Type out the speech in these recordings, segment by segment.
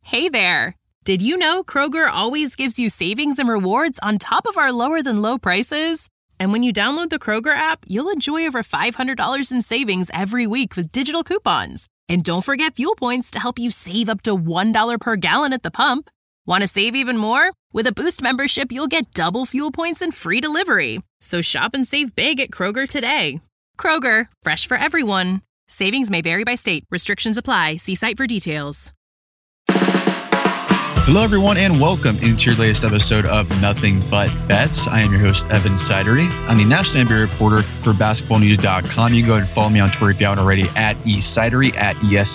Hey there! Did you know Kroger always gives you savings and rewards on top of our lower-than-low prices? And when you download the Kroger app, you'll enjoy over $500 in savings every week with digital coupons. And don't forget fuel points to help you save up to $1 per gallon at the pump. Want to save even more? With a Boost membership, you'll get double fuel points and free delivery. So shop and save big at Kroger today. Kroger, fresh for everyone. Savings may vary by state. Restrictions apply. See site for details. Hello, everyone, and welcome into your latest episode of Nothing But Bets. I am your host, Evan Sidery. I'm the national NBA reporter for basketballnews.com. You can go ahead and follow me on Twitter if you haven't already at eSidery, at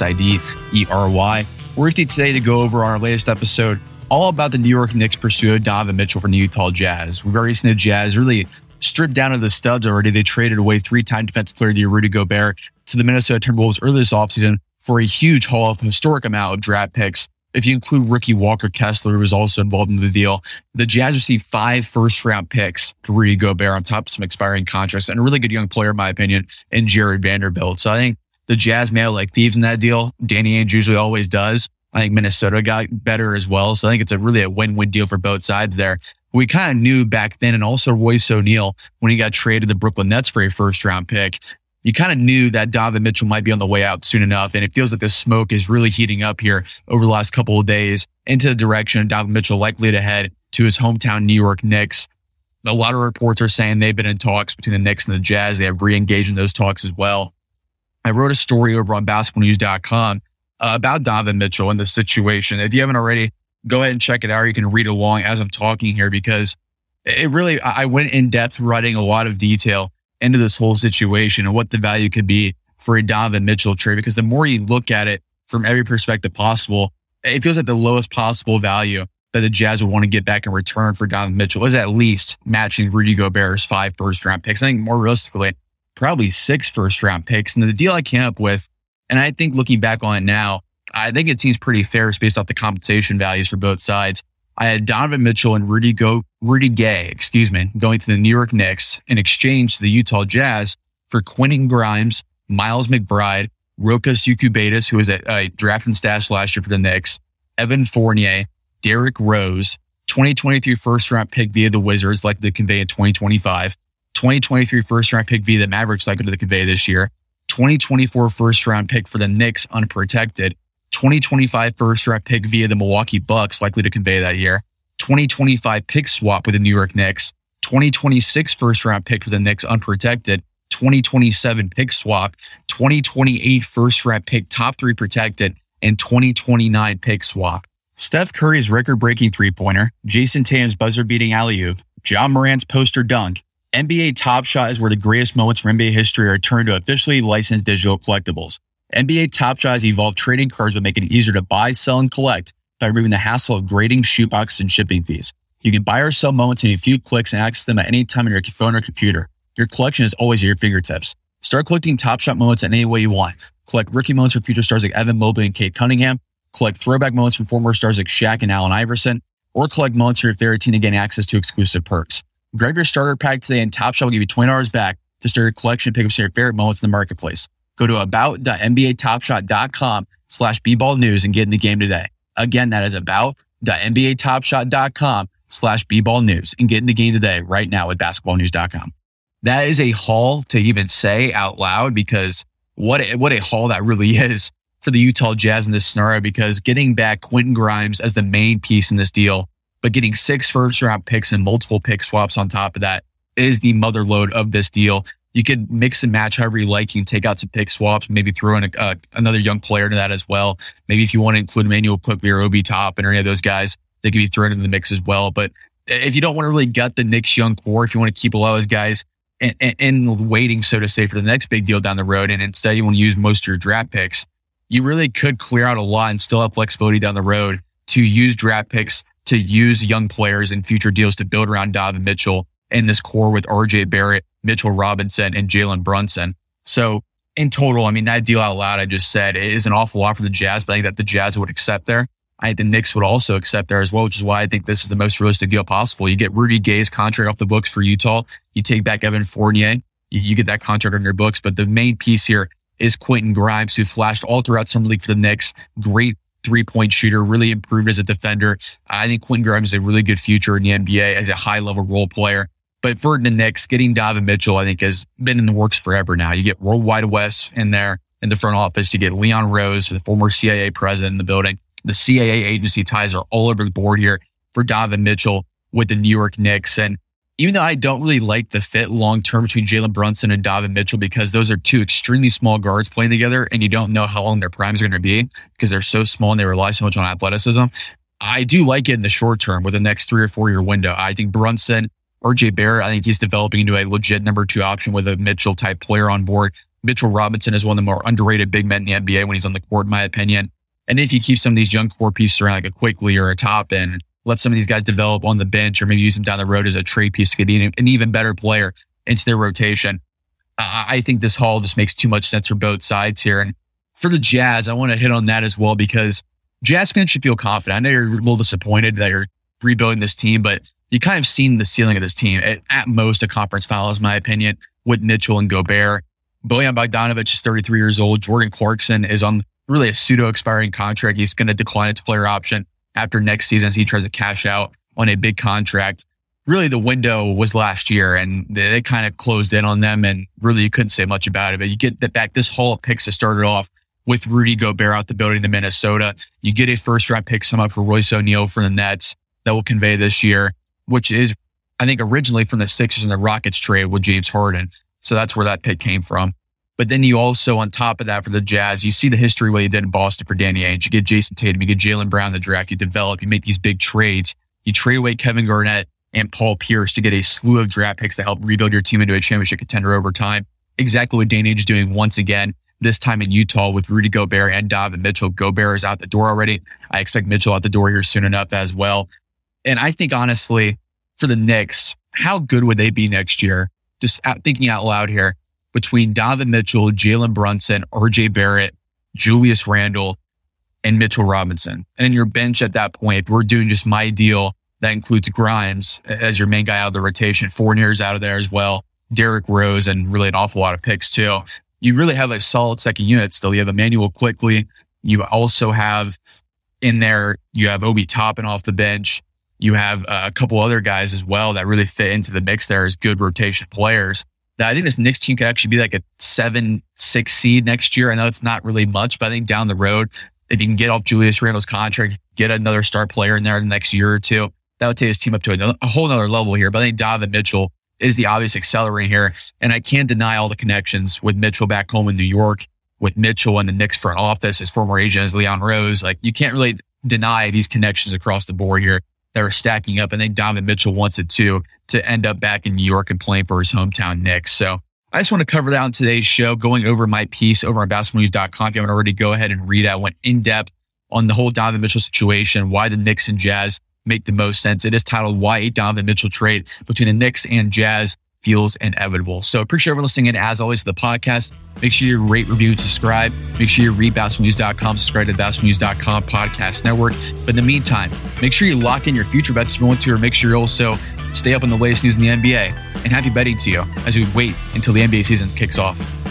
ESIDERY. We're with you today to go over our latest episode all about the New York Knicks' pursuit of Donovan Mitchell from the Utah Jazz. We've already seen the Jazz really stripped down to the studs already. They traded away three-time defensive player of the year Rudy Gobert to the Minnesota Timberwolves earlier this offseason for a huge haul of historic amount of draft picks. If you include rookie Walker Kessler, who was also involved in the deal, the Jazz received 5 first-round picks for Rudy Gobert on top of some expiring contracts and a really good young player, in my opinion, in Jared Vanderbilt. So I think the Jazz may have like thieves in that deal. Danny Ainge usually always does. I think Minnesota got better as well. So I think it's really a win-win deal for both sides there. We kind of knew back then, and also Royce O'Neal, when he got traded to the Brooklyn Nets for a first-round pick, you kind of knew that Donovan Mitchell might be on the way out soon enough. And it feels like the smoke is really heating up here over the last couple of days into the direction of Donovan Mitchell likely to head to his hometown New York Knicks. A lot of reports are saying they've been in talks between the Knicks and the Jazz. They have re-engaged in those talks as well. I wrote a story over on basketballnews.com about Donovan Mitchell and the situation. If you haven't already, go ahead and check it out. You can read along as I'm talking here because it really, I went in depth writing a lot of detail into this whole situation and what the value could be for a Donovan Mitchell trade. Because the more you look at it from every perspective possible, it feels like the lowest possible value that the Jazz would want to get back in return for Donovan Mitchell is at least matching Rudy Gobert's 5 first-round picks. I think more realistically, probably 6 first-round picks. And the deal I came up with, and I think looking back on it now, I think it seems pretty fair based off the compensation values for both sides. I had Donovan Mitchell and Rudy Gay, going to the New York Knicks in exchange to the Utah Jazz for Quentin Grimes, Miles McBride, Rokas Ukubatis, who was a draft and stash last year for the Knicks, Evan Fournier, Derrick Rose, 2023 first-round pick via the Wizards, likely to convey in 2025, 2023 first-round pick via the Mavericks, likely to convey this year, 2024 first-round pick for the Knicks, unprotected, 2025 first-round pick via the Milwaukee Bucks, likely to convey that year, 2025 pick swap with the New York Knicks, 2026 first-round pick for the Knicks, unprotected, 2027 pick swap, 2028 first-round pick, top 3 protected, and 2029 pick swap. Steph Curry's record-breaking three-pointer, Jason Tatum's buzzer-beating alley-oop, John Morant's poster dunk, NBA Top Shot is where the greatest moments from NBA history are turned to officially licensed digital collectibles. NBA Top Shot has evolved trading cards by making it easier to buy, sell, and collect by removing the hassle of grading, shoot boxes, and shipping fees. You can buy or sell moments in a few clicks and access them at any time on your phone or computer. Your collection is always at your fingertips. Start collecting Top Shot moments in any way you want. Collect rookie moments for future stars like Evan Mobley and Cade Cunningham. Collect throwback moments from former stars like Shaq and Allen Iverson. Or collect moments for your favorite team to gain access to exclusive perks. Grab your starter pack today and Top Shot will give you $20 back to start your collection and pick up some of your favorite moments in the marketplace. Go to about.nbatopshot.com/bballnews and get in the game today. Again, that is about.nbatopshot.com/bballnews and get in the game today right now with basketballnews.com. That is a haul to even say out loud because what a haul that really is for the Utah Jazz in this scenario, because getting back Quentin Grimes as the main piece in this deal, but getting 6 first-round picks and multiple pick swaps on top of that is the mother load of this deal. You could mix and match however you like. You can take out some pick swaps, maybe throw in another young player to that as well. Maybe if you want to include Emmanuel Quickley or Obi Toppin or any of those guys, they could be thrown into the mix as well. But if you don't want to really gut the Knicks young core, if you want to keep a lot of those guys in waiting, so to say, for the next big deal down the road, and instead you want to use most of your draft picks, you really could clear out a lot and still have flexibility down the road to use draft picks, to use young players in future deals to build around Donovan Mitchell in this core with RJ Barrett, Mitchell Robinson, and Jalen Brunson. So in total, I mean, that deal out loud I just said is an awful lot for the Jazz, but I think that the Jazz would accept there. I think the Knicks would also accept there as well, which is why I think this is the most realistic deal possible. You get Rudy Gay's contract off the books for Utah. You take back Evan Fournier. You get that contract on your books. But the main piece here is Quentin Grimes, who flashed all throughout Summer League for the Knicks. Great 3-point shooter, really improved as a defender. I think Quentin Grimes is a really good future in the NBA as a high-level role player. But for the Knicks, getting Donovan Mitchell, I think, has been in the works forever now. You get Worldwide Wes in there in the front office. You get Leon Rose, the former CIA president in the building. The CAA agency ties are all over the board here for Donovan Mitchell with the New York Knicks. And even though I don't really like the fit long-term between Jalen Brunson and Donovan Mitchell, because those are two extremely small guards playing together and you don't know how long their primes are going to be because they're so small and they rely so much on athleticism, I do like it in the short term with the next 3 or 4 year window. I think Brunson, RJ Barrett, I think he's developing into a legit number 2 option with a Mitchell type player on board. Mitchell Robinson is one of the more underrated big men in the NBA when he's on the court, in my opinion. And if you keep some of these young core pieces around like a Quickly or a Toppin, let some of these guys develop on the bench or maybe use them down the road as a trade piece to get an even better player into their rotation. I think this haul just makes too much sense for both sides here. And for the Jazz, I want to hit on that as well because Jazz fans should feel confident. I know you're a little disappointed that you're rebuilding this team, but you kind of seen the ceiling of this team. At most, a conference final, is my opinion, with Mitchell and Gobert. Bojan Bogdanovic is 33 years old. Jordan Clarkson is on really a pseudo-expiring contract. He's going to decline its player option after next season as he tries to cash out on a big contract. Really, the window was last year, and they kind of closed in on them, and really you couldn't say much about it. But you get that back. This haul of picks has started off with Rudy Gobert out the building to Minnesota. You get a first-round pick sum up for Royce O'Neal from the Nets that will convey this year, which is, I think, originally from the Sixers and the Rockets trade with James Harden. So that's where that pick came from. But then you also, on top of that, for the Jazz, you see the history what you did in Boston for Danny Ainge. You get Jason Tatum, you get Jaylen Brown in the draft, you develop, you make these big trades. You trade away Kevin Garnett and Paul Pierce to get a slew of draft picks to help rebuild your team into a championship contender over time. Exactly what Danny Ainge is doing once again, this time in Utah with Rudy Gobert and Donovan Mitchell. Gobert is out the door already. I expect Mitchell out the door here soon enough as well. And I think, honestly, for the Knicks, how good would they be next year? Just thinking out loud here, between Donovan Mitchell, Jalen Brunson, RJ Barrett, Julius Randle, and Mitchell Robinson. And in your bench at that point, if we're doing just my deal, that includes Grimes as your main guy out of the rotation, Fournier's out of there as well, Derrick Rose, and really an awful lot of picks too. You really have a solid second unit still. You have Emmanuel Quickly. You also have in there, you have Obi Toppin off the bench. You have a couple other guys as well that really fit into the mix there as good rotation players. That I think this Knicks team could actually be like a 7-6 seed next year. I know it's not really much, but I think down the road, if you can get off Julius Randle's contract, get another star player in there the next year or two, that would take his team up to a whole nother level here. But I think Donovan Mitchell is the obvious accelerant here. And I can't deny all the connections with Mitchell back home in New York, with Mitchell and the Knicks front office, his former agent is Leon Rose. Like, you can't really deny these connections across the board here that are stacking up. I think Donovan Mitchell wants it too, to end up back in New York and playing for his hometown Knicks. So I just want to cover that on today's show, going over my piece over on basketballnews.com. If you haven't already, go ahead and read it. I went in depth on the whole Donovan Mitchell situation, why the Knicks and Jazz make the most sense. It is titled Why a Donovan Mitchell Trade Between the Knicks and Jazz Feels Inevitable. So appreciate everyone listening in, as always, to the podcast. Make sure you rate, review, and subscribe. Make sure you read basketballnews.com, subscribe to the basketballnews.com podcast network. But in the meantime, make sure you lock in your future bets if you want to, or make sure you also stay up on the latest news in the NBA. And happy betting to you as we wait until the NBA season kicks off.